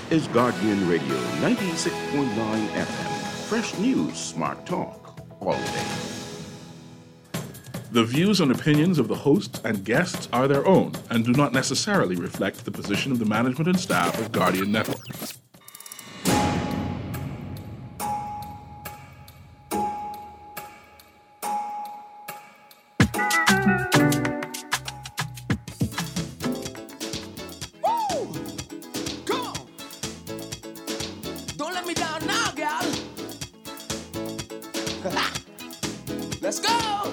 is Guardian Radio 96.9 FM. Fresh news, smart talk, all day. The views and opinions of the hosts and guests are their own and do not necessarily reflect the position of the management and staff of Guardian Network. Let's go!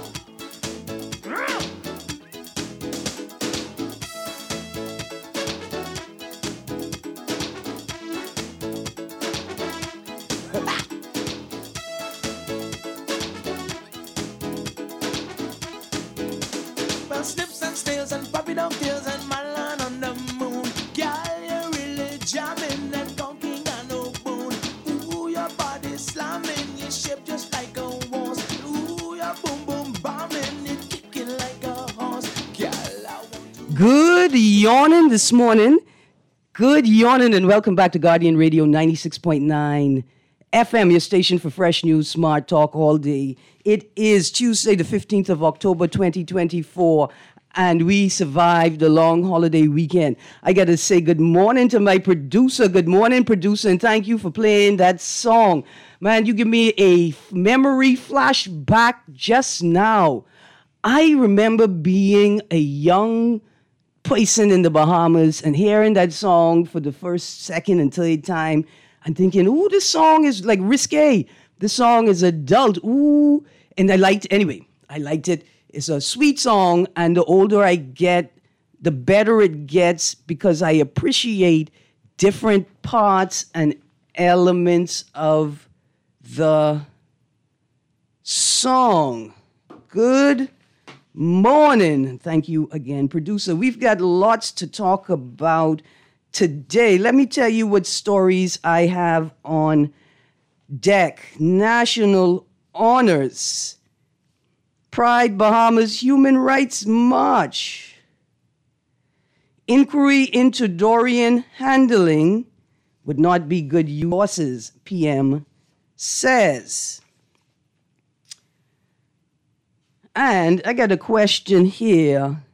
Well, snips and snails and puppy dog tails and man on the moon. Girl, you're really jamming and conking and no bone. Ooh, your body slamming, you shape just like a horse. Ooh, your boom boom bombing, it kicking like a horse. Girl, I want to... Good yawning this morning. Good yawning and welcome back to Guardian Radio 96.9 FM, your station for fresh news, smart talk all day. It is Tuesday, the 15th of October, 2024, and we survived the long holiday weekend. I got to say good morning to my producer. Good morning, producer, and thank you for playing that song. Man, you give me a memory flashback just now. I remember being a young person in the Bahamas and hearing that song for the first, second, and third time and thinking, ooh, this song is like risque. This song is adult. Ooh. And I liked it. It's a sweet song. And the older I get, the better it gets because I appreciate different parts and elements of the song. Good morning. Thank you again, producer. We've got lots to talk about today. Let me tell you what stories I have on deck. National honors. Pride Bahamas Human Rights March. Inquiry into Dorian handling would not be good use, PM says. And I got a question here.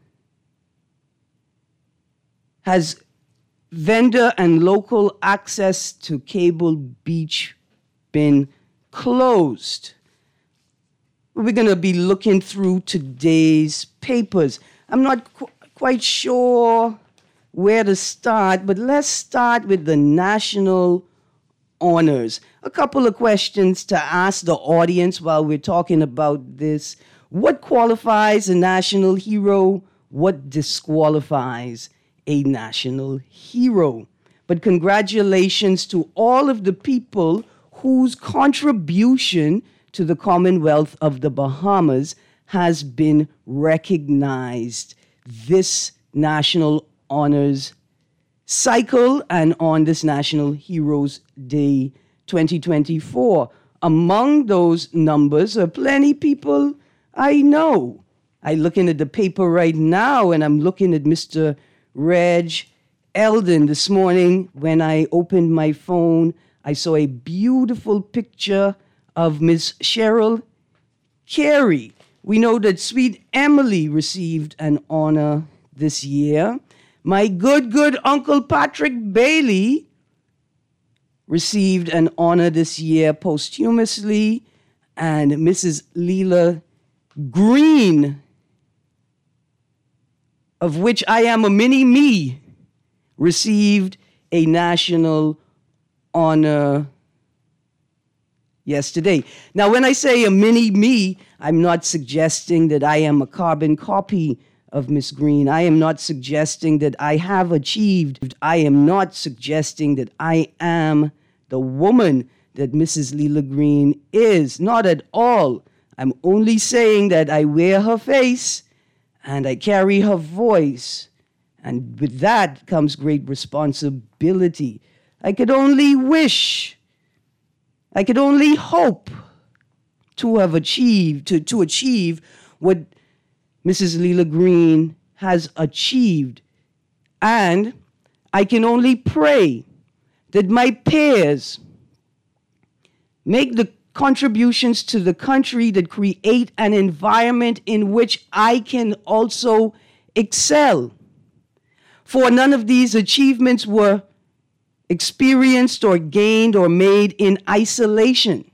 Has vendor and local access to Cable Beach been closed? We're going to be looking through today's papers. I'm not quite sure where to start, but let's start with the national honors. A couple of questions to ask the audience while we're talking about this. What qualifies a national hero? What disqualifies a national hero? But congratulations to all of the people whose contribution to the Commonwealth of the Bahamas has been recognized this National Honors Cycle and on this National Heroes Day 2024. Among those numbers are plenty people I know. I'm looking at the paper right now and I'm looking at Mr. Reg Eldon. This morning when I opened my phone, I saw a beautiful picture of Miss Cheryl Carey. We know that Sweet Emily received an honor this year. My good Uncle Patrick Bailey received an honor this year posthumously. And Mrs. Leela Green, of which I am a mini-me, received a national honor yesterday. Now, when I say a mini-me, I'm not suggesting that I am a carbon copy of Miss Green. I am not suggesting that I have achieved. I am not suggesting that I am the woman that Mrs. Leela Green is. Not at all. I'm only saying that I wear her face and I carry her voice. And with that comes great responsibility. I could only wish, I could only hope to have achieved, to achieve what Mrs. Leela Green has achieved. And I can only pray that my peers make the contributions to the country that create an environment in which I can also excel. For none of these achievements were experienced or gained or made in isolation.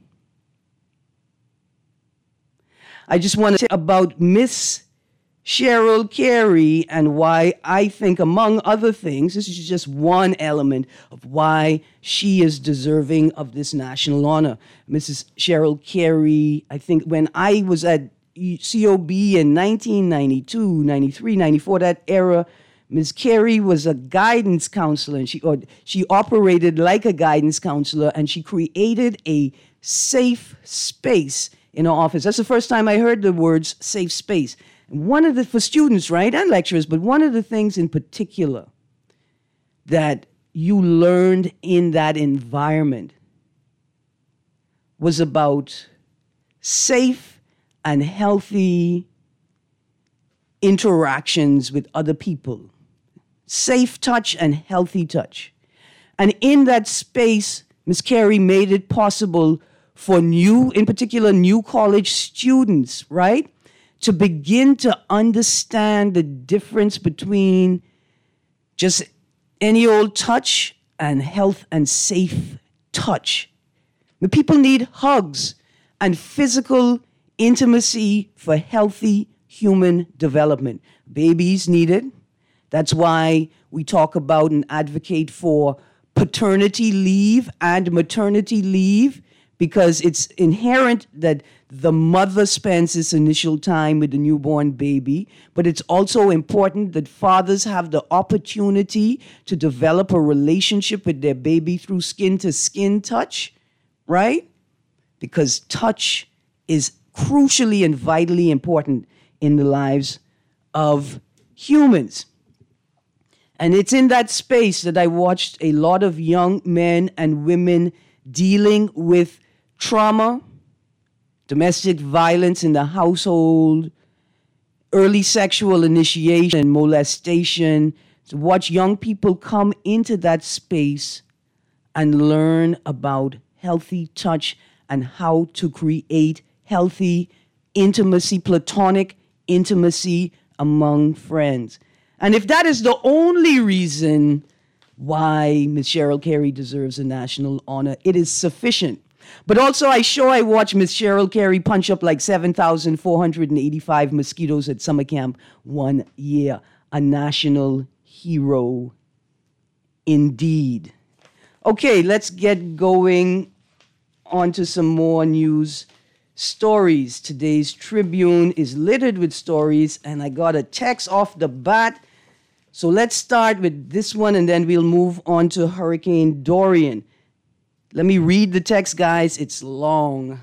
I just want to say about Miss Cheryl Carey and why I think, among other things, this is just one element of why she is deserving of this national honor. Mrs. Cheryl Carey, I think when I was at COB in 1992, 93, 94, that era, Ms. Carey was a guidance counselor, and she operated like a guidance counselor, and she created a safe space in her office. That's the first time I heard the words safe space. And for students, right, and lecturers, but one of the things in particular that you learned in that environment was about safe and healthy interactions with other people. Safe touch and healthy touch. And in that space, Ms. Carey made it possible for in particular, new college students, right, to begin to understand the difference between just any old touch and health and safe touch. The people need hugs and physical intimacy for healthy human development. Babies need it. That's why we talk about and advocate for paternity leave and maternity leave, because it's inherent that the mother spends this initial time with the newborn baby, but it's also important that fathers have the opportunity to develop a relationship with their baby through skin-to-skin touch, right? Because touch is crucially and vitally important in the lives of humans. And it's in that space that I watched a lot of young men and women dealing with trauma, domestic violence in the household, early sexual initiation, molestation, to watch young people come into that space and learn about healthy touch and how to create healthy intimacy, platonic intimacy among friends. And if that is the only reason why Ms. Cheryl Carey deserves a national honor, it is sufficient. But also, I watched Ms. Cheryl Carey punch up like 7,485 mosquitoes at summer camp one year. A national hero indeed. Okay, let's get going on to some more news stories. Today's Tribune is littered with stories, and I got a text off the bat. So let's start with this one, and then we'll move on to Hurricane Dorian. Let me read the text, guys. It's long.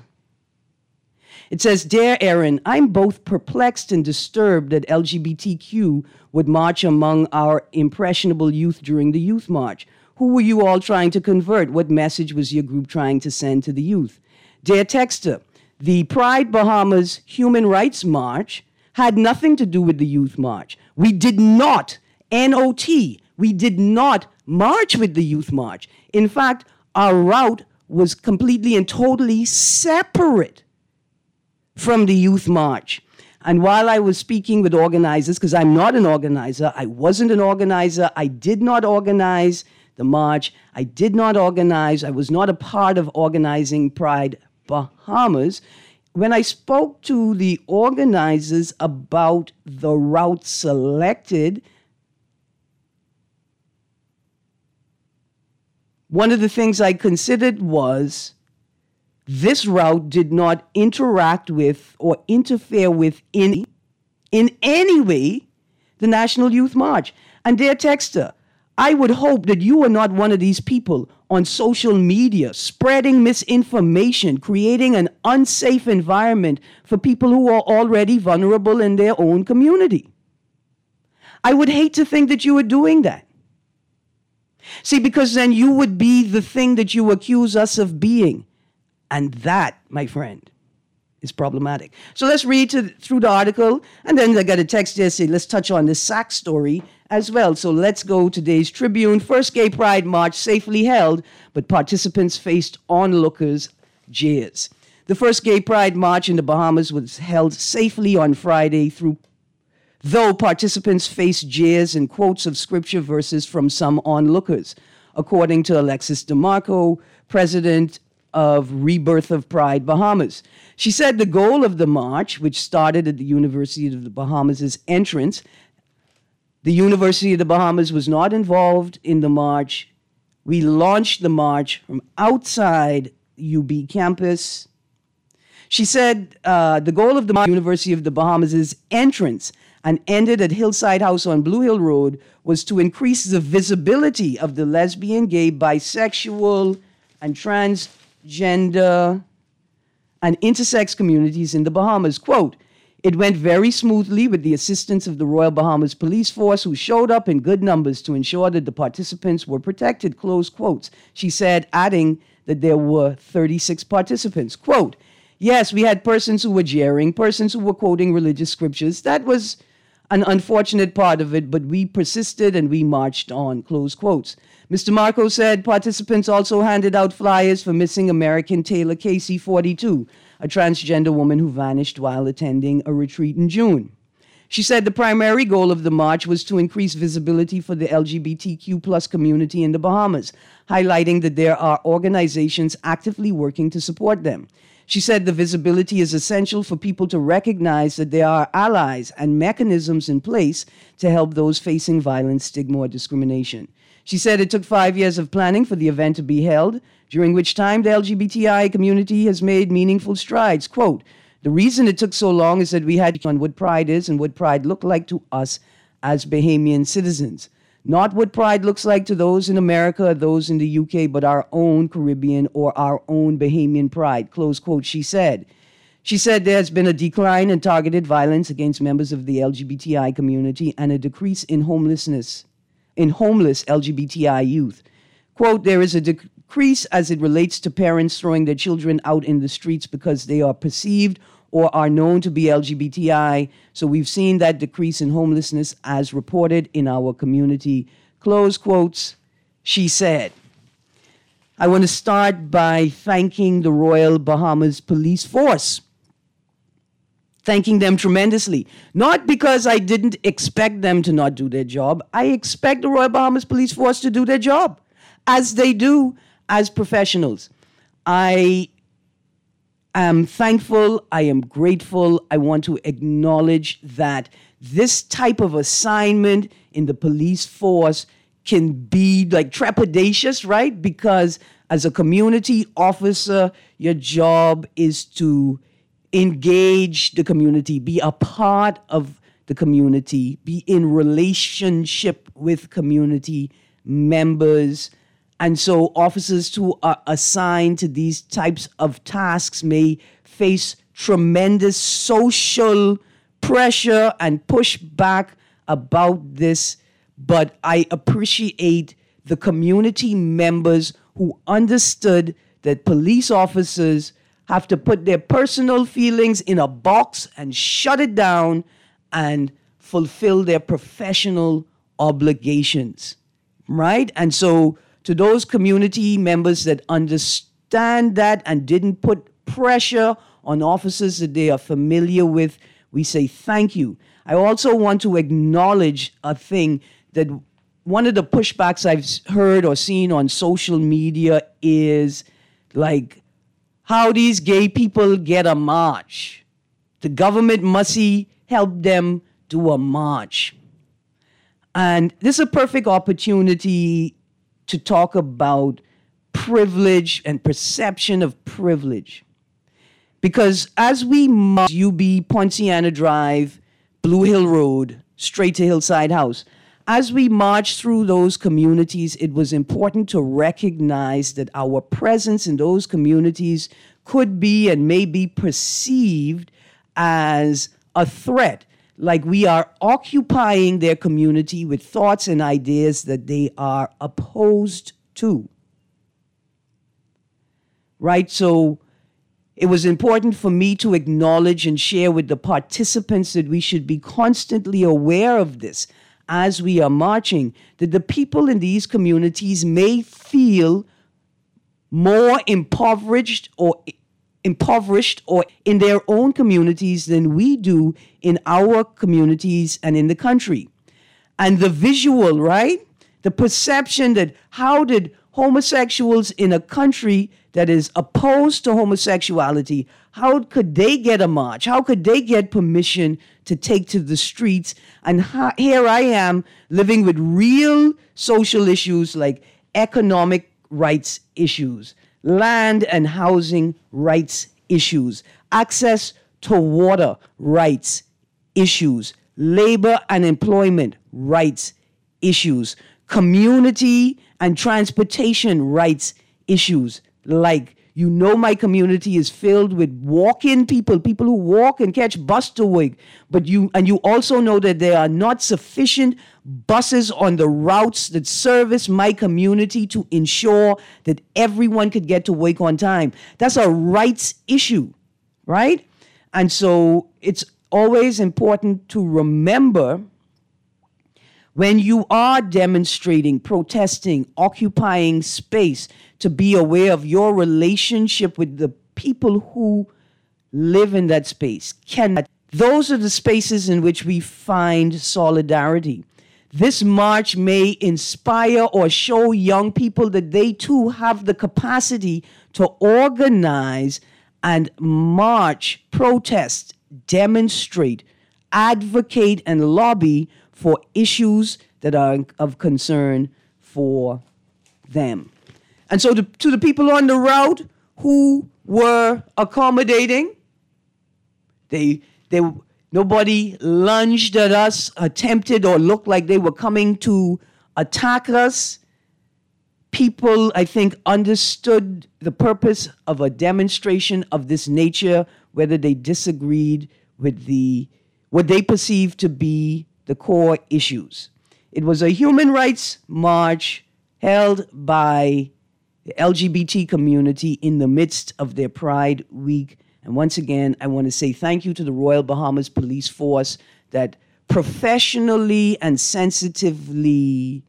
It says, "Dear Aaron, I'm both perplexed and disturbed that LGBTQ would march among our impressionable youth during the Youth March. Who were you all trying to convert? What message was your group trying to send to the youth? Dear Texter, the Pride Bahamas Human Rights March had nothing to do with the Youth March. We did not, N-O-T, we did not march with the Youth March. In fact, our route was completely and totally separate from the Youth March. And while I was speaking with organizers, because I'm not an organizer, I wasn't an organizer, I did not organize the march, I was not a part of organizing Pride Bahamas. When I spoke to the organizers about the route selected, one of the things I considered was this route did not interact with or interfere with in any way the National Youth March. And dear Texter, I would hope that you are not one of these people on social media spreading misinformation, creating an unsafe environment for people who are already vulnerable in their own community. I would hate to think that you were doing that. See, because then you would be the thing that you accuse us of being. And that, my friend, is problematic. So let's read through the article, and then I got a text there saying, let's touch on this Sachs story as well. So let's go today's Tribune. First Gay Pride March safely held, but participants faced onlookers' jeers. The first Gay Pride March in the Bahamas was held safely on Friday, though participants faced jeers and quotes of scripture verses from some onlookers, according to Alexis DeMarco, president of Rebirth of Pride Bahamas. She said the goal of the march, which started at the University of the Bahamas' entrance, the University of the Bahamas was not involved in the march. We launched the march from outside UB campus. She said the goal of the University of the Bahamas' entrance and ended at Hillside House on Blue Hill Road was to increase the visibility of the lesbian, gay, bisexual, and transgender and intersex communities in the Bahamas. Quote, it went very smoothly with the assistance of the Royal Bahamas Police Force, who showed up in good numbers to ensure that the participants were protected, close quotes. She said, adding that there were 36 participants. Quote, yes, we had persons who were jeering, persons who were quoting religious scriptures. That was an unfortunate part of it, but we persisted and we marched on, close quotes. Mr. Marco said participants also handed out flyers for missing American Taylor Casey, 42, a transgender woman who vanished while attending a retreat in June. She said the primary goal of the march was to increase visibility for the LGBTQ plus community in the Bahamas, highlighting that there are organizations actively working to support them. She said the visibility is essential for people to recognize that there are allies and mechanisms in place to help those facing violence, stigma, or discrimination. She said it took 5 years of planning for the event to be held, during which time the LGBTI community has made meaningful strides. Quote, the reason it took so long is that we had on what pride is and what pride looked like to us as Bahamian citizens. Not what pride looks like to those in America, those in the UK, but our own Caribbean or our own Bahamian pride, close quote, she said. She said there has been a decline in targeted violence against members of the LGBTI community and a decrease in homeless LGBTI youth. Quote, there is a decrease as it relates to parents throwing their children out in the streets because they are perceived or are known to be LGBTI. So we've seen that decrease in homelessness as reported in our community. Close quotes, she said. I want to start by thanking the Royal Bahamas Police Force. Thanking them tremendously. Not because I didn't expect them to not do their job. I expect the Royal Bahamas Police Force to do their job, as they do as professionals. I am thankful. I am grateful. I want to acknowledge that this type of assignment in the police force can be like trepidatious, right? Because as a community officer, your job is to engage the community, be a part of the community, be in relationship with community members. And so officers who are assigned to these types of tasks may face tremendous social pressure and pushback about this. But I appreciate the community members who understood that police officers have to put their personal feelings in a box and shut it down and fulfill their professional obligations, right? And so to those community members that understand that and didn't put pressure on officers that they are familiar with, we say thank you. I also want to acknowledge a thing that one of the pushbacks I've heard or seen on social media is like, how these gay people get a march. The government must help them do a march. And this is a perfect opportunity to talk about privilege and perception of privilege. Because as we march UB Poinciana Drive, Blue Hill Road, straight to Hillside House, as we march through those communities, it was important to recognize that our presence in those communities could be and may be perceived as a threat, like we are occupying their community with thoughts and ideas that they are opposed to. Right? So it was important for me to acknowledge and share with the participants that we should be constantly aware of this as we are marching, that the people in these communities may feel more impoverished or in their own communities than we do in our communities and in the country. And the visual, right? The perception that how did homosexuals in a country that is opposed to homosexuality, how could they get a march? How could they get permission to take to the streets? And here I am living with real social issues like economic rights issues, land and housing rights issues, access to water rights issues, labor and employment rights issues, community and transportation rights issues. Like, you know, my community is filled with walk-in people who walk and catch bus to work. But you also know that there are not sufficient buses on the routes that service my community to ensure that everyone could get to work on time. That's a rights issue, right? And so it's always important to remember when you are demonstrating, protesting, occupying space, to be aware of your relationship with the people who live in that space. Those are the spaces in which we find solidarity. This march may inspire or show young people that they too have the capacity to organize and march, protest, demonstrate, advocate, and lobby for issues that are of concern for them. And so to the people on the route who were accommodating, nobody lunged at us, attempted or looked like they were coming to attack us. People, I think, understood the purpose of a demonstration of this nature, whether they disagreed with what they perceived to be the core issues. It was a human rights march held by the LGBT community in the midst of their Pride Week. And once again, I want to say thank you to the Royal Bahamas Police Force that professionally and sensitively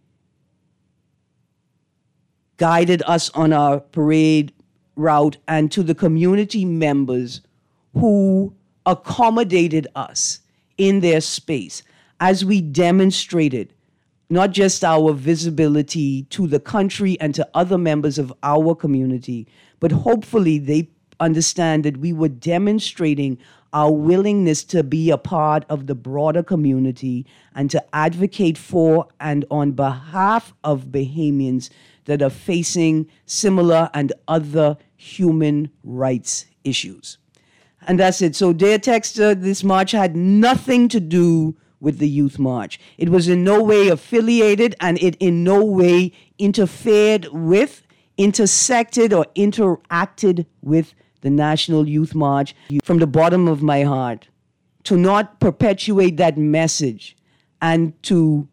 guided us on our parade route, and to the community members who accommodated us in their space as we demonstrated not just our visibility to the country and to other members of our community, but hopefully they understand that we were demonstrating our willingness to be a part of the broader community and to advocate for and on behalf of Bahamians that are facing similar and other human rights issues. And that's it. So, dear Texter, this march had nothing to do with the Youth March. It was in no way affiliated, and it in no way interfered with, intersected, or interacted with the National Youth March. From the bottom of my heart, to not perpetuate that message and to,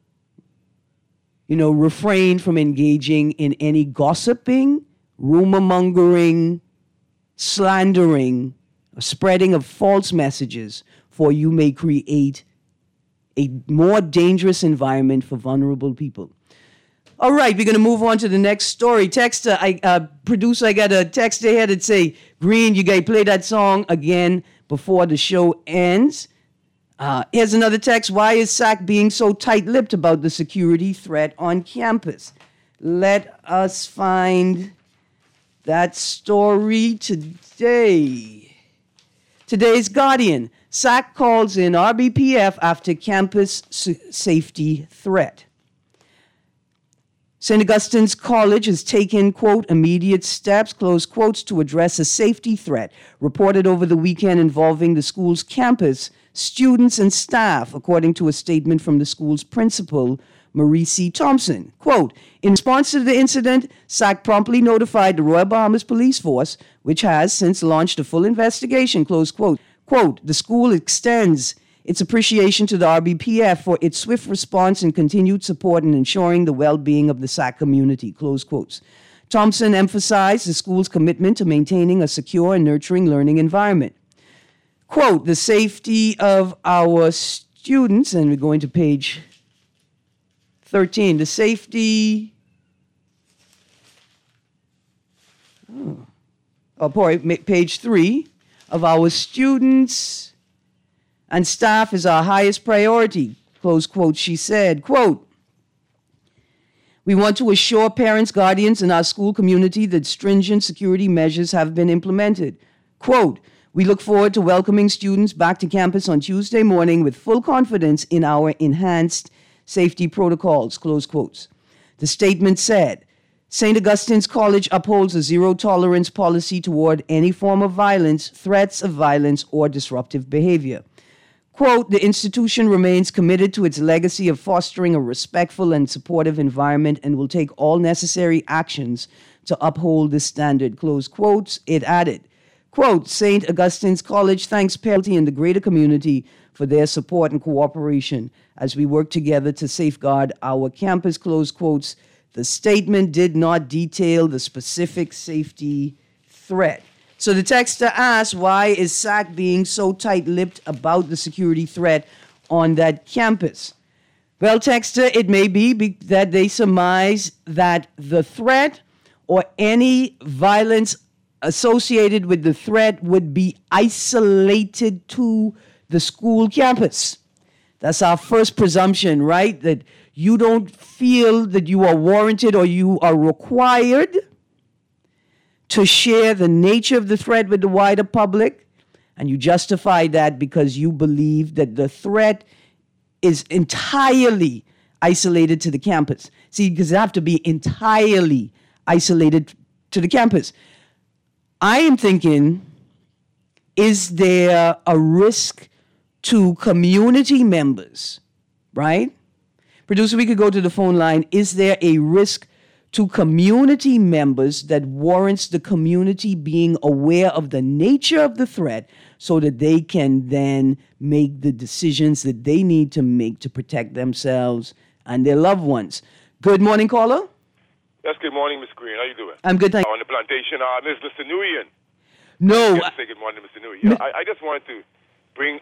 refrain from engaging in any gossiping, rumor mongering, slandering, or spreading of false messages, for you may create a more dangerous environment for vulnerable people. All right, we're going to move on to the next story. Texter, producer, I got a text here that say, Green, you got to play that song again before the show ends. Here's another text. Why is SAC being so tight-lipped about the security threat on campus? Let us find that story today. Today's Guardian. SAC calls in RBPF after campus safety threat. St. Augustine's College has taken, quote, immediate steps, close quotes, to address a safety threat reported over the weekend involving the school's campus, students, and staff, according to a statement from the school's principal, Marie C. Thompson. Quote, in response to the incident, SAC promptly notified the Royal Bahamas Police Force, which has since launched a full investigation, close quote. Quote, the school extends its appreciation to the RBPF for its swift response and continued support in ensuring the well-being of the SAC community, close quotes. Thompson emphasized the school's commitment to maintaining a secure and nurturing learning environment. Quote, the safety of our students, and we're going to page 13, the safety... page 3 of our students and staff is our highest priority, close quote, she said, quote, we want to assure parents, guardians, and our school community that stringent security measures have been implemented. Quote, we look forward to welcoming students back to campus on Tuesday morning with full confidence in our enhanced safety protocols, close quotes. The statement said, St. Augustine's College upholds a zero-tolerance policy toward any form of violence, threats of violence, or disruptive behavior. Quote, the institution remains committed to its legacy of fostering a respectful and supportive environment and will take all necessary actions to uphold this standard, close quotes. It added, quote, St. Augustine's College thanks parents and the greater community for their support and cooperation as we work together to safeguard our campus, close quotes. The statement did not detail the specific safety threat. So the texter asked, why is SAC being so tight-lipped about the security threat on that campus? Well, texter, it may be that they surmise that the threat or any violence associated with the threat would be isolated to the school campus. That's our first presumption, right? That you don't feel that you are warranted or you are required to share the nature of the threat with the wider public, and you justify that because you believe that the threat is entirely isolated to the campus. See, because it have to be entirely isolated to the campus. I am thinking, is there a risk to community members, right? Producer, we could go to the phone line. Is there a risk to community members that warrants the community being aware of the nature of the threat so that they can then make the decisions that they need to make to protect themselves and their loved ones? Good morning, caller. Yes, good morning, Ms. Green. How you doing? I'm good, thank you. On the plantation, Mr. Nguyen. No. Yes, say good morning, Mr. Nguyen. Yeah, I just wanted to bring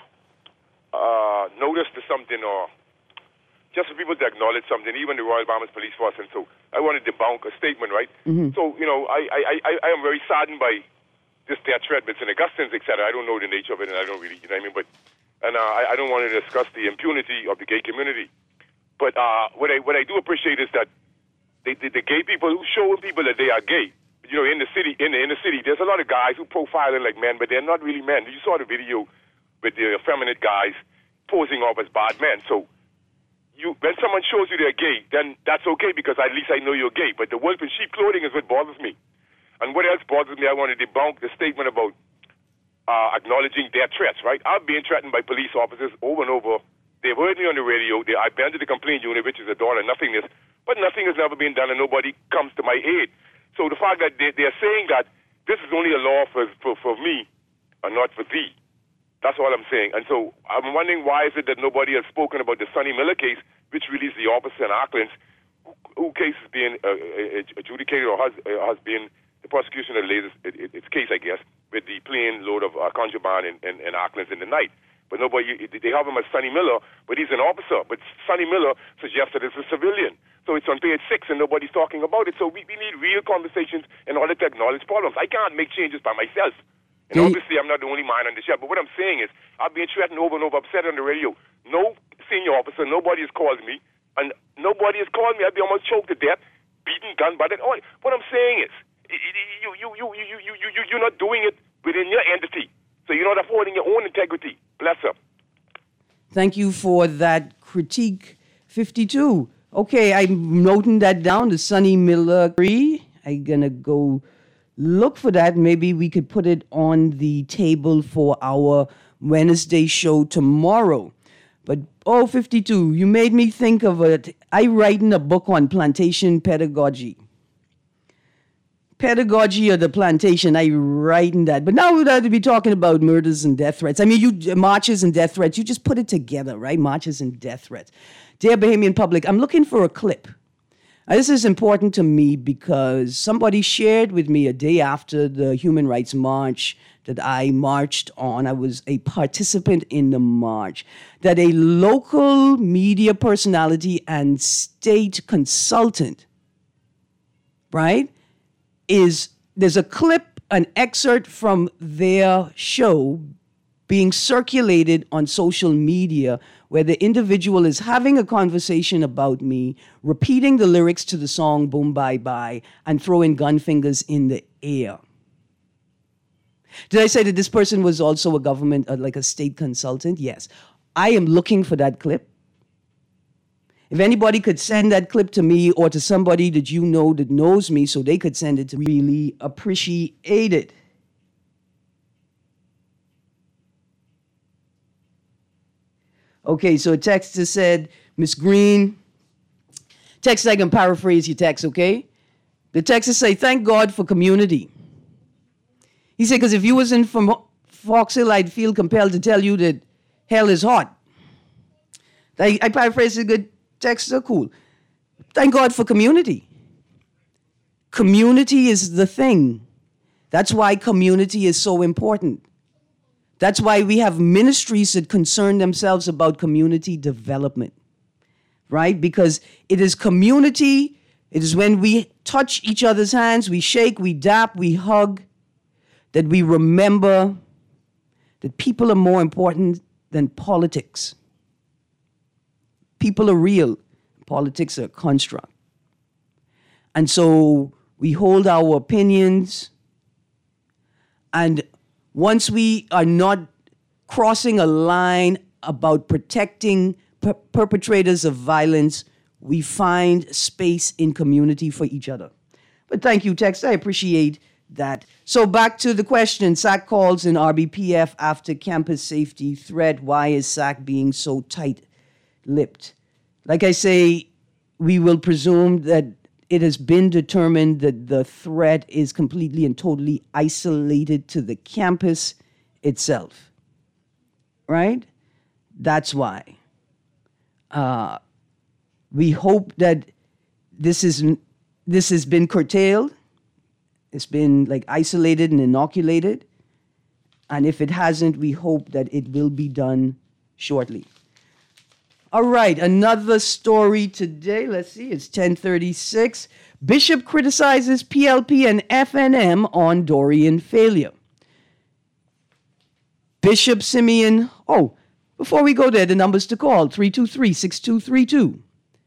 notice to something, or just for people to acknowledge something, even the Royal Bahamas Police Force. And so I want to debunk a statement, right? Mm-hmm. So, you know, I am very saddened by this death threat, but St. Augustine's, etc. I don't know the nature of it, and I don't really, you know what I mean? But, and I don't want to discuss the impunity of the gay community. But what I do appreciate is that the gay people who showing people that they are gay, you know, in the city, there's a lot of guys who profiling like men, but they're not really men. You saw the video with the effeminate guys posing off as bad men. So when someone shows you they're gay, then that's okay because at least I know you're gay. But the wolf in sheep clothing is what bothers me. And what else bothers me, I want to debunk the statement about acknowledging their threats, right? I'm being threatened by police officers over and over. They've heard me on the radio. I've been to the complaint unit, which is a door of nothingness, but nothing has never been done and nobody comes to my aid. So the fact that they're saying that this is only a law for me and not for thee, that's all I'm saying. And so I'm wondering why is it that nobody has spoken about the Sonny Miller case, which released the officer in Auckland, who case is being adjudicated or has been, the prosecution has laid its case, I guess, with the plane load of contraband in Auckland in the night. But nobody, they have him as Sonny Miller, but he's an officer. But Sonny Miller suggested it's a civilian. So it's on page 6 and nobody's talking about it. So we need real conversations in order to acknowledge problems. I can't make changes by myself. And obviously I'm not the only man on the ship. But what I'm saying is I've been threatened over and over. I've said it on the radio. No senior officer, nobody has called me. And nobody has called me. I'd be almost choked to death, beaten, gunned by that. What I'm saying is you're not doing it within your entity. So you're not affording your own integrity. Bless her. Thank you for that critique. 52. Okay, I'm noting that down, the Sonny Miller. I'm going to go look for that. Maybe we could put it on the table for our Wednesday show tomorrow. But, 52, you made me think of it. I write in a book on plantation pedagogy. Pedagogy of the plantation, I write in that. But now we'd have to be talking about murders and death threats. I mean, marches and death threats, you just put it together, right? Marches and death threats. Dear Bahamian public, I'm looking for a clip. Now, this is important to me because somebody shared with me a day after the Human Rights March that I marched on. I was a participant in the march. That a local media personality and state consultant, right, there's a clip, an excerpt from their show being circulated on social media where the individual is having a conversation about me, repeating the lyrics to the song Boom Bye Bye, and throwing gun fingers in the air. Did I say that this person was also a government, like a state consultant? Yes. I am looking for that clip. If anybody could send that clip to me or to somebody that you know that knows me so they could send it to me, really appreciate it. Okay, so a texter said, Miss Green, text, I can paraphrase your text, okay? The texter say, thank God for community. He said, because if you wasn't from Fox Hill, I'd feel compelled to tell you that hell is hot. I paraphrase a good texter, cool. Thank God for community. Community is the thing. That's why community is so important. That's why we have ministries that concern themselves about community development, right? Because it is community. It is when we touch each other's hands, we shake, we dap, we hug, that we remember that people are more important than politics. People are real. Politics are a construct. And so we hold our opinions, and once we are not crossing a line about protecting perpetrators of violence, we find space in community for each other. But thank you, Tex. I appreciate that. So back to the question. SAC calls in RBPF after campus safety threat. Why is SAC being so tight-lipped? Like I say, we will presume that it has been determined that the threat is completely and totally isolated to the campus itself, right? That's why. We hope that this has been curtailed. It's been like isolated and inoculated. And if it hasn't, we hope that it will be done shortly. All right, another story today. Let's see, it's 10:36. Bishop criticizes PLP and FNM on Dorian failure. Bishop Simeon, before we go there, the numbers to call, 323-6232,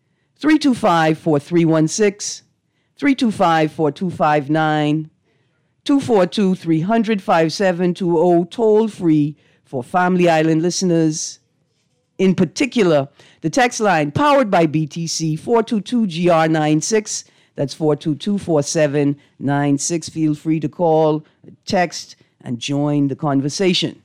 325-4316, 325-4259, 242-300-5720, toll free for Family Island listeners. In particular, the text line powered by BTC 422-GR96. That's 422-4796. Feel free to call, text, and join the conversation.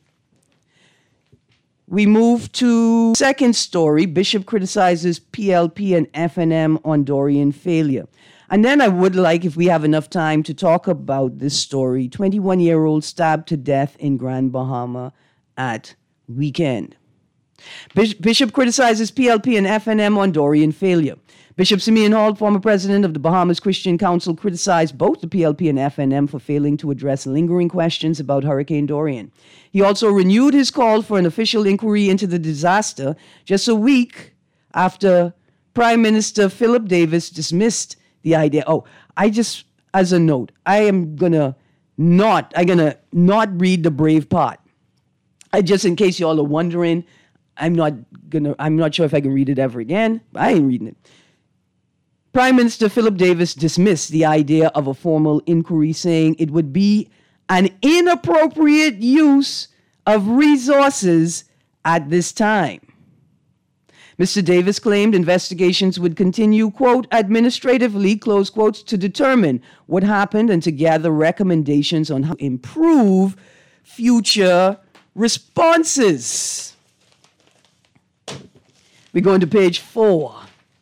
We move to second story. Bishop criticizes PLP and FNM on Dorian failure. And then I would like, if we have enough time, to talk about this story. 21-year-old stabbed to death in Grand Bahama at weekend. Bishop criticizes PLP and FNM on Dorian failure. Bishop Simeon Hall, former president of the Bahamas Christian Council, criticized both the PLP and FNM for failing to address lingering questions about Hurricane Dorian. He also renewed his call for an official inquiry into the disaster just a week after Prime Minister Philip Davis dismissed the idea. As a note, I'm gonna not read the brave part. Just in case y'all are wondering, I'm not sure if I can read it ever again. I ain't reading it. Prime Minister Philip Davis dismissed the idea of a formal inquiry, saying it would be an inappropriate use of resources at this time. Mr. Davis claimed investigations would continue, quote, administratively, close quotes, to determine what happened and to gather recommendations on how to improve future responses. We're going to page 4.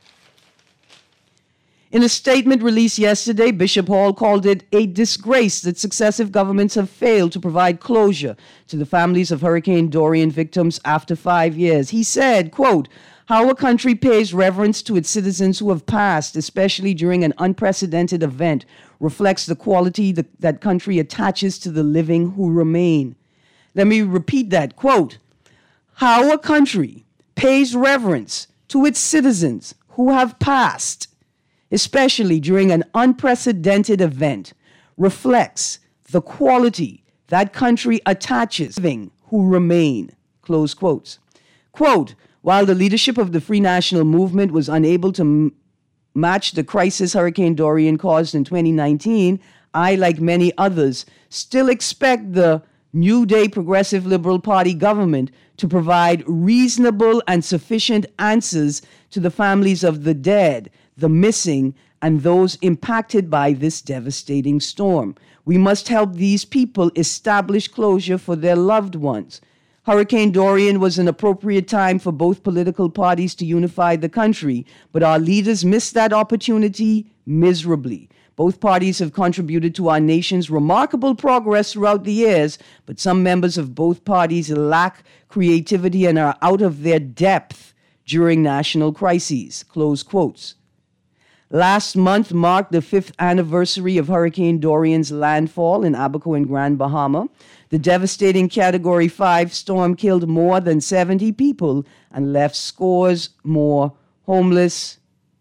In a statement released yesterday, Bishop Hall called it a disgrace that successive governments have failed to provide closure to the families of Hurricane Dorian victims after 5 years. He said, quote, how a country pays reverence to its citizens who have passed, especially during an unprecedented event, reflects the quality that country attaches to the living who remain. Let me repeat that quote. How a country pays reverence to its citizens who have passed, especially during an unprecedented event, reflects the quality that country attaches to living who remain. Close quotes. Quote, while the leadership of the Free National Movement was unable to match the crisis Hurricane Dorian caused in 2019, I, like many others, still expect the New Day Progressive Liberal Party government to provide reasonable and sufficient answers to the families of the dead, the missing, and those impacted by this devastating storm. We must help these people establish closure for their loved ones. Hurricane Dorian was an appropriate time for both political parties to unify the country, but our leaders missed that opportunity miserably. Both parties have contributed to our nation's remarkable progress throughout the years, but some members of both parties lack creativity and are out of their depth during national crises. Close quotes. Last month marked the 5th anniversary of Hurricane Dorian's landfall in Abaco and Grand Bahama. The devastating Category 5 storm killed more than 70 people and left scores more homeless.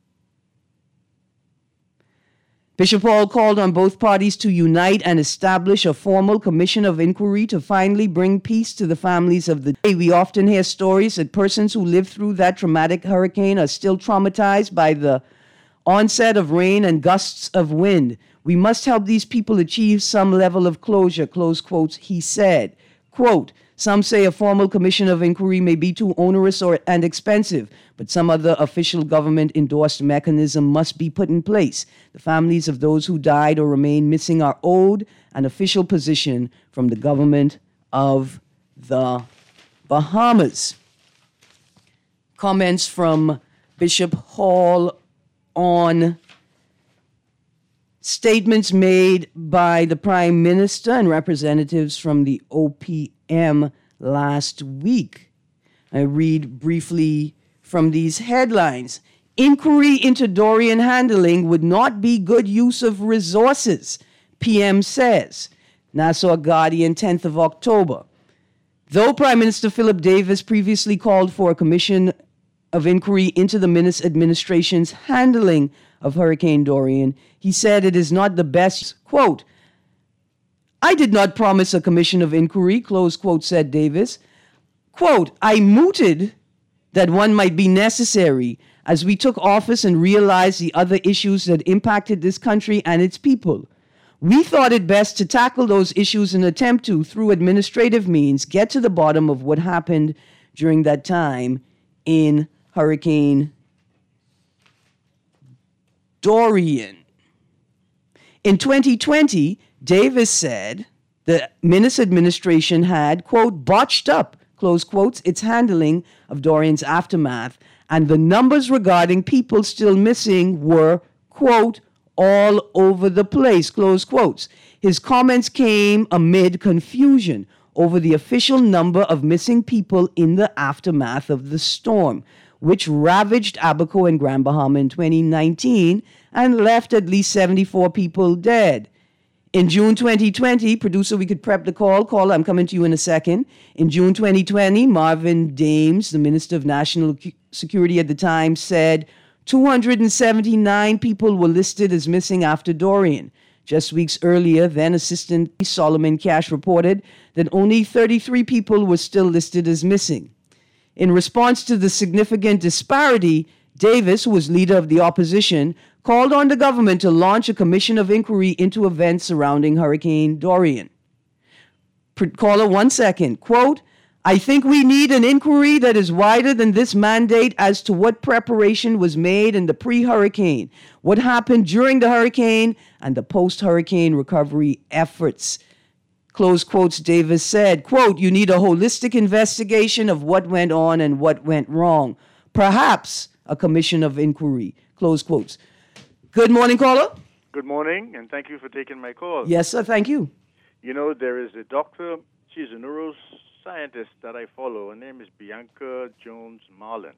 Bishop Hall called on both parties to unite and establish a formal commission of inquiry to finally bring peace to the families of the dead. We often hear stories that persons who lived through that traumatic hurricane are still traumatized by the onset of rain and gusts of wind. We must help these people achieve some level of closure, close quotes, he said. Quote, some say a formal commission of inquiry may be too onerous and expensive, but some other official government-endorsed mechanism must be put in place. The families of those who died or remain missing are owed an official position from the government of the Bahamas. Comments from Bishop Hall on statements made by the Prime Minister and representatives from the OPM last week. I read briefly from these headlines. Inquiry into Dorian handling would not be good use of resources, PM says. Nassau Guardian, 10th of October. Though Prime Minister Philip Davis previously called for a commission of inquiry into the Minnis administration's handling of Hurricane Dorian, he said it is not the best, quote, I did not promise a commission of inquiry, close quote, said Davis. Quote, I mooted that one might be necessary as we took office and realized the other issues that impacted this country and its people. We thought it best to tackle those issues and attempt to, through administrative means, get to the bottom of what happened during that time in Hurricane Dorian. In 2020, Davis said the Minnis administration had, quote, botched up, close quotes, its handling of Dorian's aftermath, and the numbers regarding people still missing were, quote, all over the place, close quotes. His comments came amid confusion over the official number of missing people in the aftermath of the storm, which ravaged Abaco and Grand Bahama in 2019 and left at least 74 people dead. In June 2020, producer, we could prep the call. Caller, I'm coming to you in a second. In June 2020, Marvin Dames, the Minister of National Security at the time, said 279 people were listed as missing after Dorian. Just weeks earlier, then Assistant Solomon Cash reported that only 33 people were still listed as missing. In response to the significant disparity, Davis, who was leader of the opposition, called on the government to launch a commission of inquiry into events surrounding Hurricane Dorian. Caller, 1 second. Quote, I think we need an inquiry that is wider than this mandate as to what preparation was made in the pre-hurricane, what happened during the hurricane, and the post-hurricane recovery efforts. Close quotes, Davis said, quote, you need a holistic investigation of what went on and what went wrong. Perhaps a commission of inquiry, close quotes. Good morning, caller. Good morning, and thank you for taking my call. Yes, sir, thank you. You know, there is a doctor, she's a neuroscientist that I follow. Her name is Bianca Jones Marlin.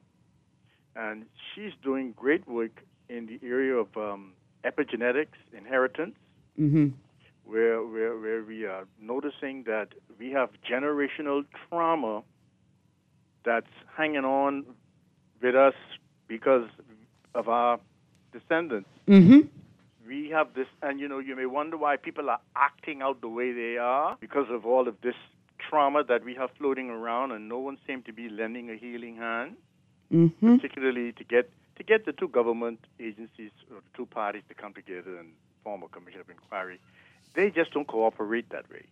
And she's doing great work in the area of epigenetics, inheritance, where we are noticing that we have generational trauma that's hanging on with us because of our descendants. We have this, and you may wonder why people are acting out the way they are because of all of this trauma that we have floating around, and no one seems to be lending a healing hand, particularly to get the two government agencies or the two parties to come together and form a commission of inquiry. They just don't cooperate that way.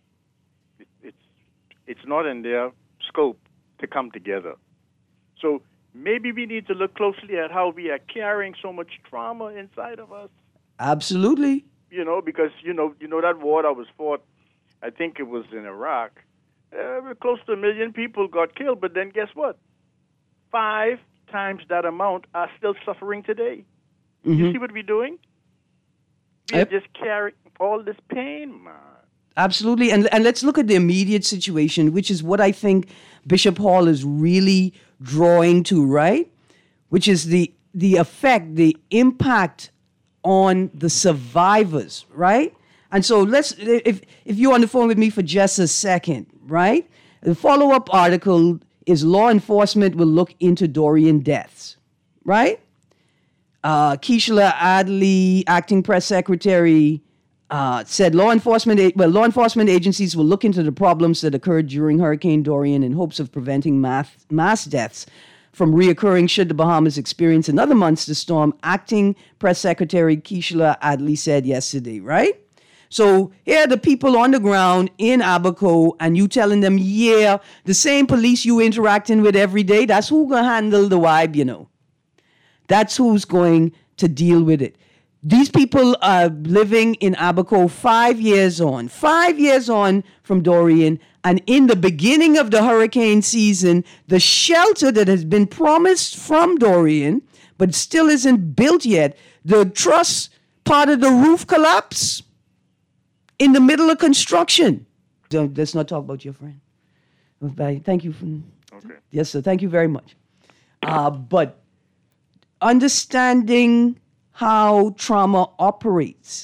It's not in their scope to come together. So maybe we need to look closely at how we are carrying so much trauma inside of us. Absolutely. Because that war that was fought, I think it was in Iraq. Close to 1 million people got killed, but then guess what? 5 times that amount are still suffering today. You see what we're doing? We're just carrying all this pain, man. Absolutely. And let's look at the immediate situation, which is what I think Bishop Hall is really drawing to, right? Which is the effect, the impact on the survivors, right? And so if you're on the phone with me for just a second, right? The follow-up article is law enforcement will look into Dorian deaths, right? Keishla Adley, acting press secretary, said law enforcement agencies will look into the problems that occurred during Hurricane Dorian in hopes of preventing mass deaths from reoccurring should the Bahamas experience another monster storm, acting press secretary Keishla Adley said yesterday, right? So here are the people on the ground in Abaco, and you telling them, yeah, the same police you interacting with every day, that's who gonna handle the vibe, That's who's going to deal with it. These people are living in Abaco 5 years on from Dorian. And in the beginning of the hurricane season, the shelter that has been promised from Dorian, but still isn't built yet, the truss part of the roof collapsed in the middle of construction. Let's not talk about your friend. Thank you. Okay. Yes, sir. Thank you very much. But understanding how trauma operates,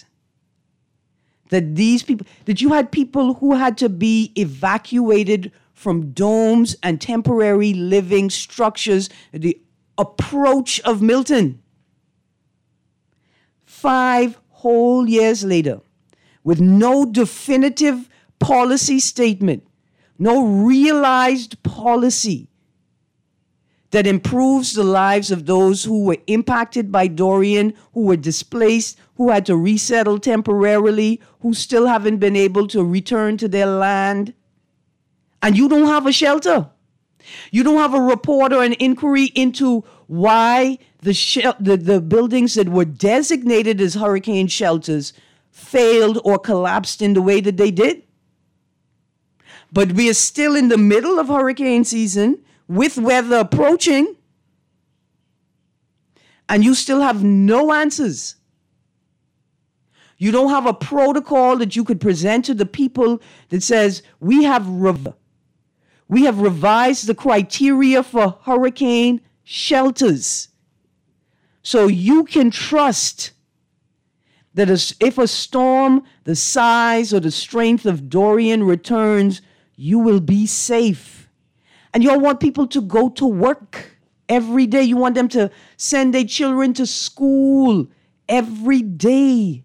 that you had people who had to be evacuated from domes and temporary living structures at the approach of Milton. 5 whole years later, with no definitive policy statement, no realized policy that improves the lives of those who were impacted by Dorian, who were displaced, who had to resettle temporarily, who still haven't been able to return to their land. And you don't have a shelter. You don't have a report or an inquiry into why the buildings that were designated as hurricane shelters failed or collapsed in the way that they did. But we are still in the middle of hurricane season, with weather approaching, and you still have no answers. You don't have a protocol that you could present to the people that says, we have revised the criteria for hurricane shelters. So you can trust that if a storm the size or the strength of Dorian returns, you will be safe. And you all want people to go to work every day. You want them to send their children to school every day.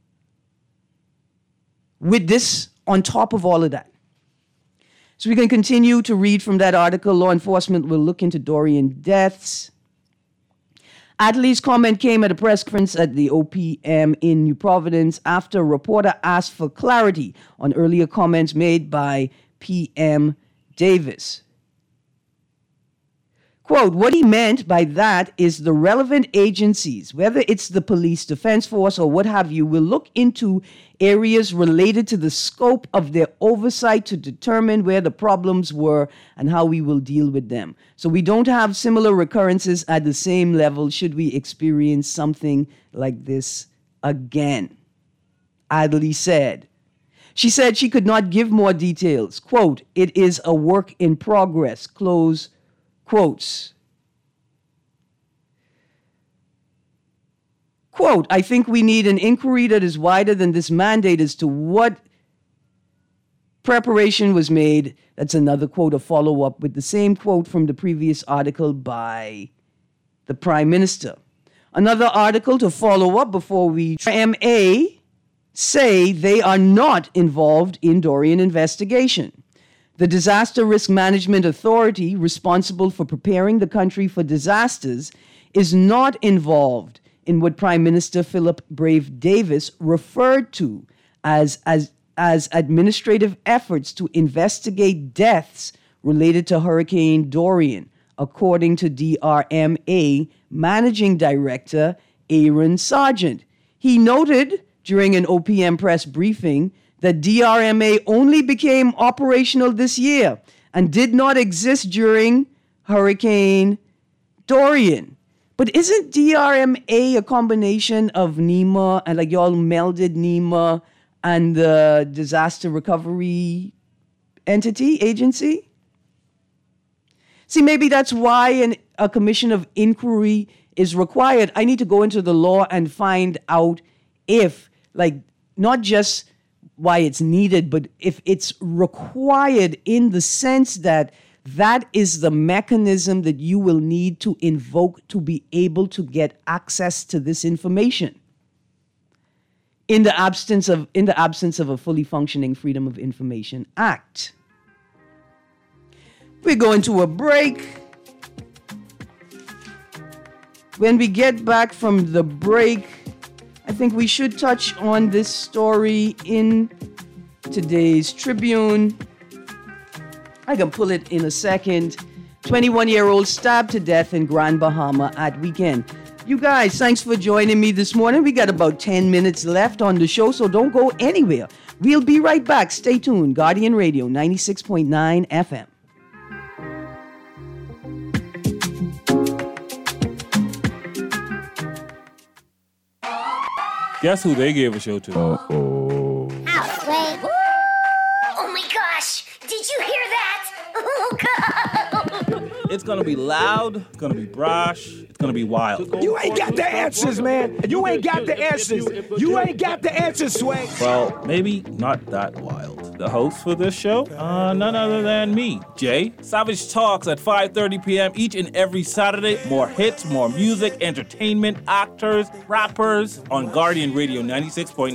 With this on top of all of that. So we can continue to read from that article. Law enforcement will look into Dorian deaths. Adley's comment came at a press conference at the OPM in New Providence after a reporter asked for clarity on earlier comments made by PM Davis. Quote, what he meant by that is the relevant agencies, whether it's the police, defense force, or what have you, will look into areas related to the scope of their oversight to determine where the problems were and how we will deal with them. So we don't have similar recurrences at the same level should we experience something like this again, Adley said. She said she could not give more details. Quote, it is a work in progress, close quotes. Quote, I think we need an inquiry that is wider than this mandate as to what preparation was made. That's another quote, a follow-up with the same quote from the previous article by the Prime Minister. Another article to follow up before we MA say they are not involved in Dorian investigation. The Disaster Risk Management Authority, responsible for preparing the country for disasters, is not involved in what Prime Minister Philip Brave Davis referred to as administrative efforts to investigate deaths related to Hurricane Dorian, according to DRMA Managing Director Aaron Sargent. He noted during an OPM press briefing that DRMA only became operational this year and did not exist during Hurricane Dorian. But isn't DRMA a combination of NEMA and like y'all melded NEMA and the disaster recovery agency? See, maybe that's why a commission of inquiry is required. I need to go into the law and find out if, like, not just why it's needed, but if it's required in the sense that that is the mechanism that you will need to invoke to be able to get access to this information in the absence of a fully functioning Freedom of Information Act. We're going to a break. When we get back from the break, I think we should touch on this story in today's Tribune. I can pull it in a second. 21-year-old stabbed to death in Grand Bahama at weekend. You guys, thanks for joining me this morning. We got about 10 minutes left on the show, so don't go anywhere. We'll be right back. Stay tuned. Guardian Radio 96.9 FM. Guess who they gave a show to? Oh, wait. Oh my gosh! Did you hear that? Oh God! It's gonna be loud, it's gonna be brash, it's gonna be wild. You ain't got the answers, man. You ain't got the answers. You ain't got the answers, Sway. Well, maybe not that wild. The host for this show? None other than me, Jay. Savage Talks at 5:30 p.m. each and every Saturday. More hits, more music, entertainment, actors, rappers on Guardian Radio 96.9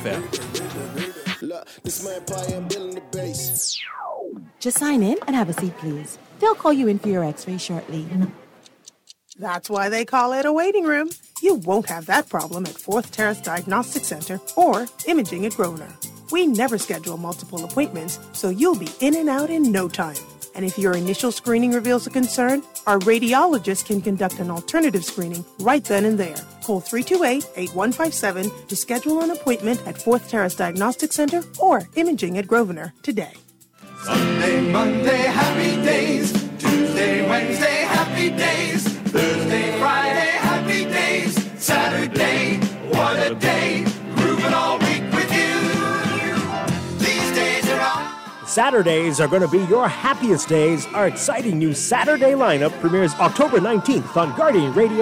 FM. Look, this man Pie building the base. Just sign in and have a seat, please. They'll call you in for your x-ray shortly. That's why they call it a waiting room. You won't have that problem at Fourth Terrace Diagnostic Center or Imaging at Grosvenor. We never schedule multiple appointments, so you'll be in and out in no time. And if your initial screening reveals a concern, our radiologist can conduct an alternative screening right then and there. Call 328-8157 to schedule an appointment at Fourth Terrace Diagnostic Center or Imaging at Grosvenor today. Sunday, Monday, happy days. Tuesday, Wednesday, happy days. Thursday, Friday, happy days. Saturday, what a day. Grooving all week with you. These days are all. Saturdays are going to be your happiest days. Our exciting new Saturday lineup premieres October 19th on Guardian Radio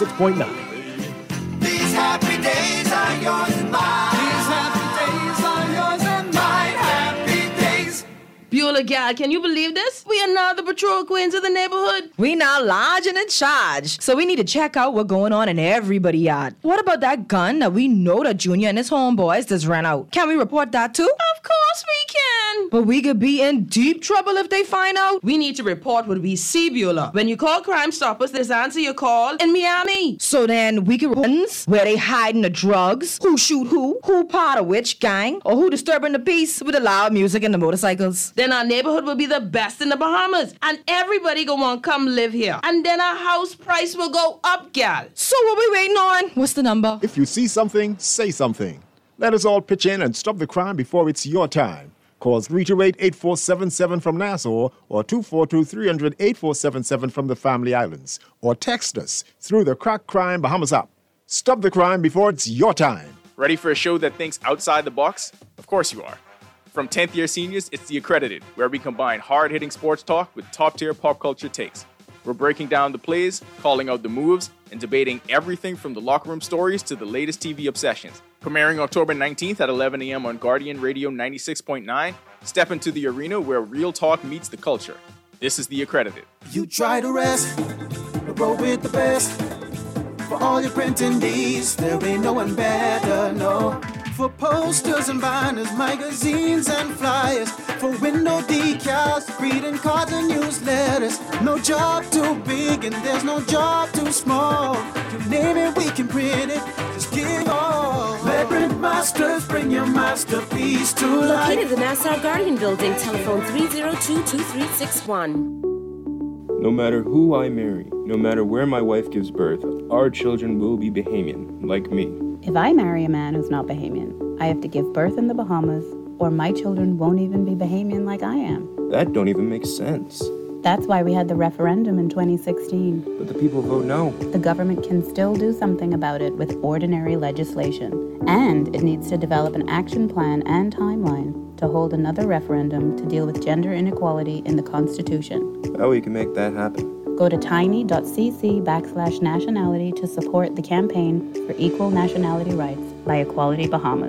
96.9. These happy days are yours and mine. These happy days are yours and mine. Happy days. Beulah gal, can you believe this? We are now the patrol queens of the neighborhood. We now large and in charge. So we need to check out what's going on in everybody's yard. What about that gun that we know that Junior and his homeboys just ran out? Can we report that too? Of course we can. But we could be in deep trouble if they find out. We need to report what we see, Beulah. When you call Crime Stoppers, they answer your call in Miami. So then we can report where they hiding the drugs, who shoot who part of which gang, or who disturbing the peace with the loud music and the motorcycles. Then our neighborhood will be the best in the Bahamas, and everybody gonna want to come live here. And then our house price will go up, gal. So what we waiting on? What's the number? If you see something, say something. Let us all pitch in and stop the crime before it's your time. Call 328-8477 from Nassau or 242-300-8477 from the Family Islands. Or text us through the Crack Crime Bahamas app. Stop the crime before it's your time. Ready for a show that thinks outside the box? Of course you are. From 10th year seniors, it's The Accredited, where we combine hard-hitting sports talk with top-tier pop culture takes. We're breaking down the plays, calling out the moves, and debating everything from the locker room stories to the latest TV obsessions. Premiering October 19th at 11 a.m. on Guardian Radio 96.9, step into the arena where real talk meets the culture. This is The Accredited. You try to rest, but roll with the best. For all your printing needs, there ain't no one better, no. For posters and banners, magazines and flyers. For window decals, greeting cards and newsletters. No job too big and there's no job too small. You name it, we can print it, just give all. Let Print Masters bring your masterpiece to life. Located in the Nassau Guardian Building, telephone 302-2361. No matter who I marry, no matter where my wife gives birth, our children will be Bahamian, like me. If I marry a man who's not Bahamian, I have to give birth in the Bahamas, or my children won't even be Bahamian like I am. That don't even make sense. That's why we had the referendum in 2016. But the people vote no. The government can still do something about it with ordinary legislation. And it needs to develop an action plan and timeline to hold another referendum to deal with gender inequality in the Constitution. How we can make that happen? Go to tiny.cc/nationality to support the campaign for equal nationality rights by Equality Bahamas.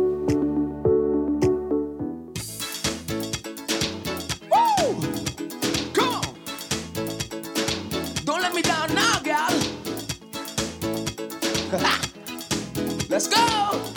Woo! Come on! Don't let me down now, gal! Let's go!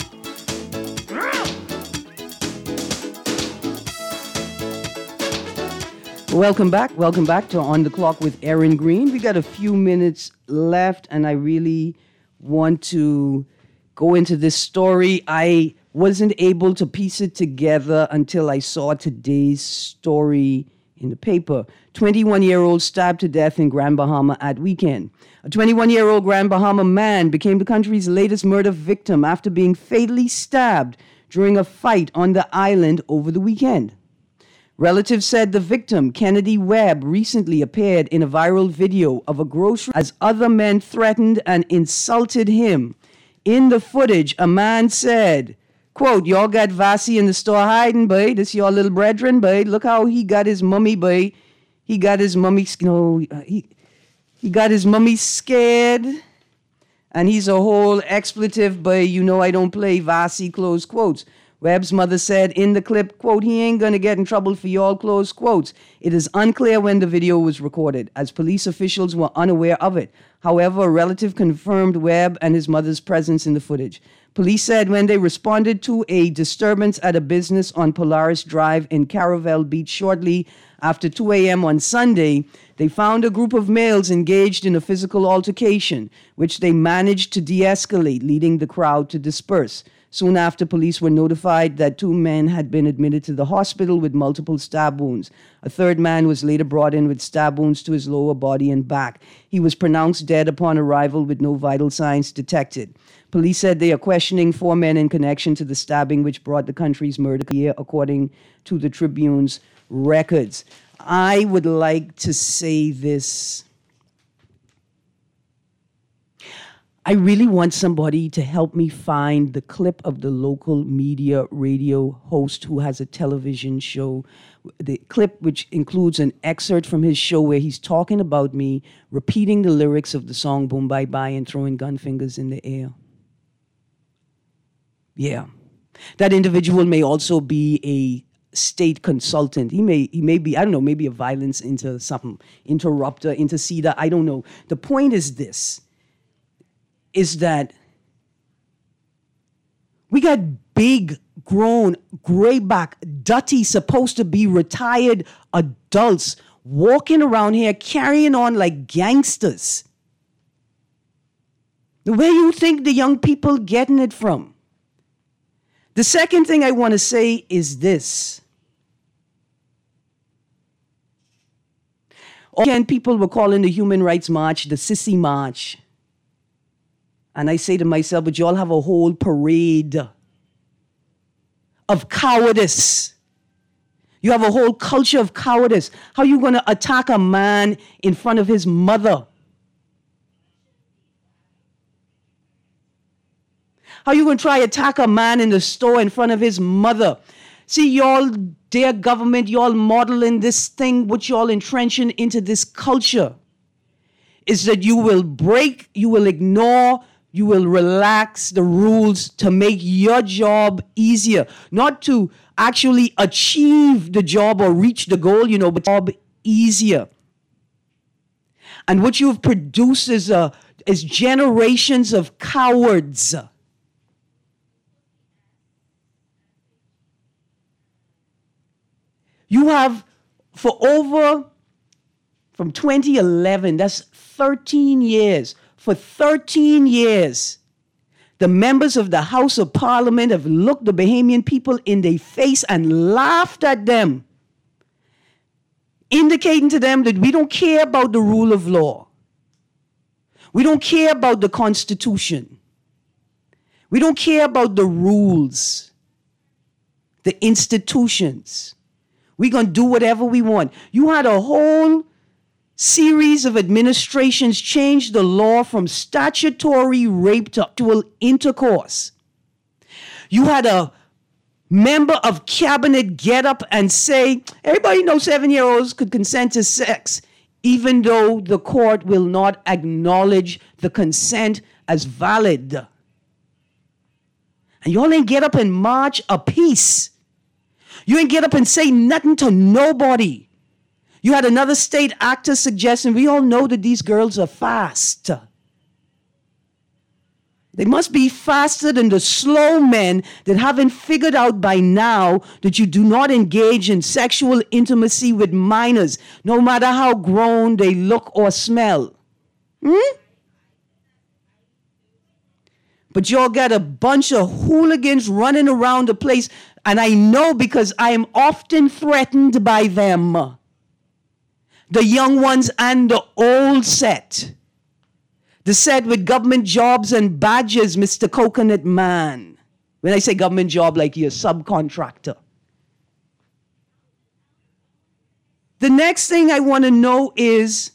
Welcome back to On the Clock with Erin Green. We got a few minutes left, and I really want to go into this story. I wasn't able to piece it together until I saw today's story in the paper. 21-year-old stabbed to death in Grand Bahama at weekend. A 21-year-old Grand Bahama man became the country's latest murder victim after being fatally stabbed during a fight on the island over the weekend. Relatives said the victim, Kennedy Webb, recently appeared in a viral video of a grocery as other men threatened and insulted him. In the footage, a man said, quote, "Y'all got Vasi in the store hiding, boy. This your little brethren, boy. Look how he got his mummy, boy. He got his mummy, he got his mummy scared. And he's a whole expletive, boy. You know I don't play Vasi," close quotes. Webb's mother said in the clip, quote, "He ain't gonna get in trouble for y'all," close quotes. It is unclear when the video was recorded, as police officials were unaware of it. However, a relative confirmed Webb and his mother's presence in the footage. Police said when they responded to a disturbance at a business on Polaris Drive in Caravel Beach shortly after 2 a.m. on Sunday, they found a group of males engaged in a physical altercation, which they managed to de-escalate, leading the crowd to disperse. Soon after, police were notified that 2 men had been admitted to the hospital with multiple stab wounds. A third man was later brought in with stab wounds to his lower body and back. He was pronounced dead upon arrival with no vital signs detected. Police said they are questioning 4 men in connection to the stabbing which brought the country's murder year, according to the Tribune's records. I would like to say this. I really want somebody to help me find the clip of the local media radio host who has a television show. The clip which includes an excerpt from his show where he's talking about me, repeating the lyrics of the song Boom Bye Bye and throwing gun fingers in the air. Yeah. That individual may also be a state consultant. He may be, I don't know, maybe a violence interrupter, interceder, I don't know. The point is this. Is that we got big, grown, grayback, dutty, supposed to be retired adults walking around here carrying on like gangsters. Where you think the young people getting it from? The second thing I want to say is this. Again, people were calling the Human Rights March the Sissy March. And I say to myself, but y'all have a whole parade of cowardice. You have a whole culture of cowardice. How are you going to attack a man in front of his mother? How are you going to try to attack a man in the store in front of his mother? See, y'all, dear government, y'all modeling this thing, which y'all entrenching into this culture. is that you will break, you will ignore, you will relax the rules to make your job easier. Not to actually achieve the job or reach the goal, but job easier. And what you've produced is generations of cowards. You have, from 2011, that's 13 years. For 13 years, the members of the House of Parliament have looked the Bahamian people in the face and laughed at them, indicating to them that we don't care about the rule of law. We don't care about the Constitution. We don't care about the rules, the institutions. We're going to do whatever we want. You had a whole series of administrations change the law from statutory rape to actual intercourse. You had a member of cabinet get up and say, everybody knows 7-year-olds could consent to sex, even though the court will not acknowledge the consent as valid. And y'all ain't get up and march a peace. You ain't get up and say nothing to nobody. You had another state actor suggesting, we all know that these girls are fast. They must be faster than the slow men that haven't figured out by now that you do not engage in sexual intimacy with minors, no matter how grown they look or smell. But y'all got a bunch of hooligans running around the place, and I know because I am often threatened by them. The young ones and the old set. The set with government jobs and badges, Mr. Coconut Man. When I say government job, like you're a subcontractor. The next thing I want to know is,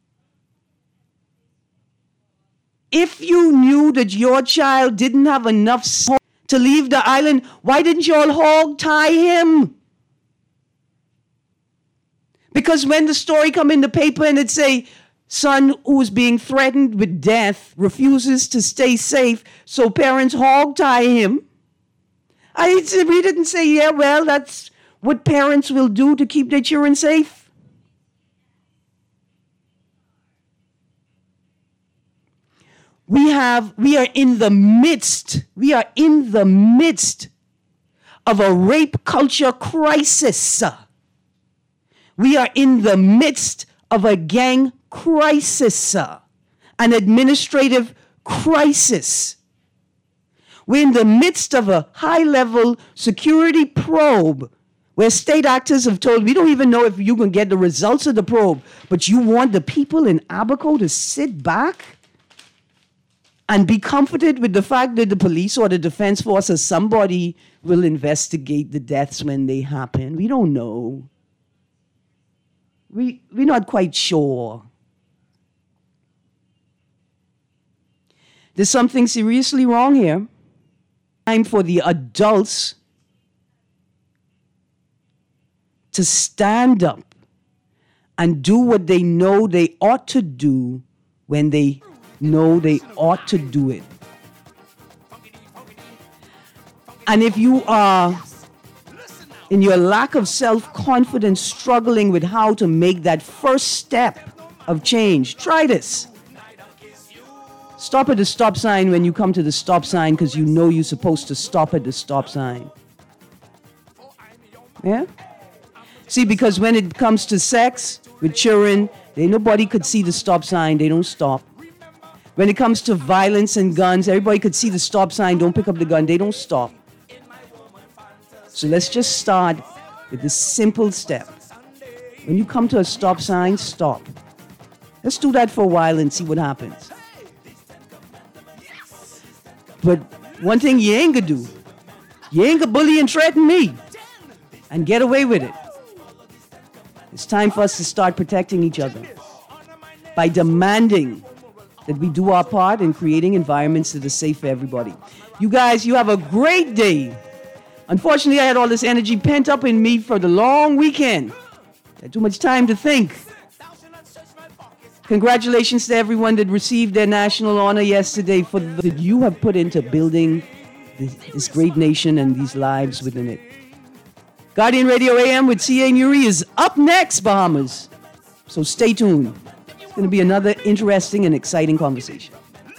if you knew that your child didn't have enough to leave the island, why didn't you all hog tie him? Because when the story come in the paper and it say, son who is being threatened with death refuses to stay safe, so parents hog tie him. We didn't say, yeah, well, that's what parents will do to keep their children safe. We are in the midst of a rape culture crisis. We are in the midst of a gang crisis, an administrative crisis. We're in the midst of a high-level security probe where state actors have told, we don't even know if you can get the results of the probe, but you want the people in Abaco to sit back and be comforted with the fact that the police or the defense force or somebody will investigate the deaths when they happen. We don't know. We're not quite sure. There's something seriously wrong here. Time for the adults to stand up and do what they know they ought to do when they know they ought to do it. And if you are, in your lack of self-confidence, struggling with how to make that first step of change, try this. Stop at the stop sign when you come to the stop sign because you know you're supposed to stop at the stop sign. Yeah? See, because when it comes to sex with children, nobody could see the stop sign, they don't stop. When it comes to violence and guns, everybody could see the stop sign, don't pick up the gun, they don't stop. So let's just start with this simple step. When you come to a stop sign, stop. Let's do that for a while and see what happens. But one thing you ain't gonna do, you ain't gonna bully and threaten me and get away with it. It's time for us to start protecting each other by demanding that we do our part in creating environments that are safe for everybody. You guys, you have a great day. Unfortunately, I had all this energy pent up in me for the long weekend. I had too much time to think. Congratulations to everyone that received their national honor yesterday for that you have put into building this great nation and these lives within it. Guardian Radio AM with C.A. Muri is up next, Bahamas. So stay tuned. It's going to be another interesting and exciting conversation.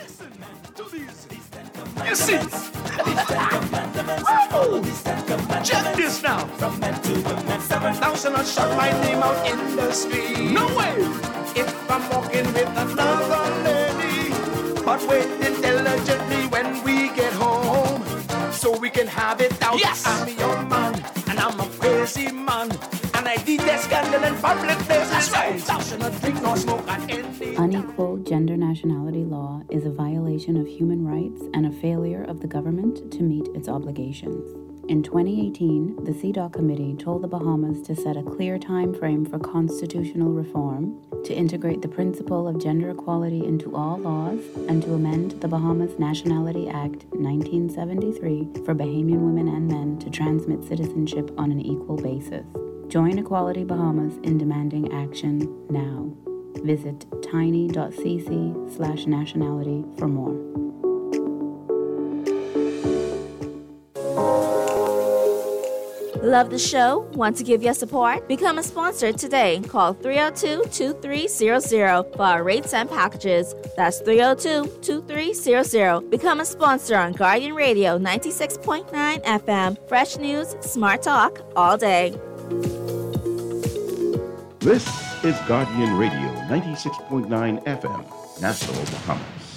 You see? Check this now. Thou shalt not shout my name out in the street. No way. If I'm walking with another lady, but wait intelligently when we get home, so we can have it out. Yes. I'm your man, and I'm a crazy man, and I detest scandal in public places. That's right. Thou shalt not drink nor smoke at any. Unequal gender nationality law is a violation of human rights and a failure of the government to meet its obligations. In 2018, the CEDAW Committee told the Bahamas to set a clear time frame for constitutional reform, to integrate the principle of gender equality into all laws, and to amend the Bahamas Nationality Act 1973 for Bahamian women and men to transmit citizenship on an equal basis. Join Equality Bahamas in demanding action now. Visit tiny.cc/nationality for more. Love the show? Want to give your support? Become a sponsor today. Call 302-2300 for our rates and packages. That's 302-2300. Become a sponsor on Guardian Radio 96.9 FM. Fresh news, smart talk, all day. This is Guardian Radio 96.9 FM, Nassau, Bahamas.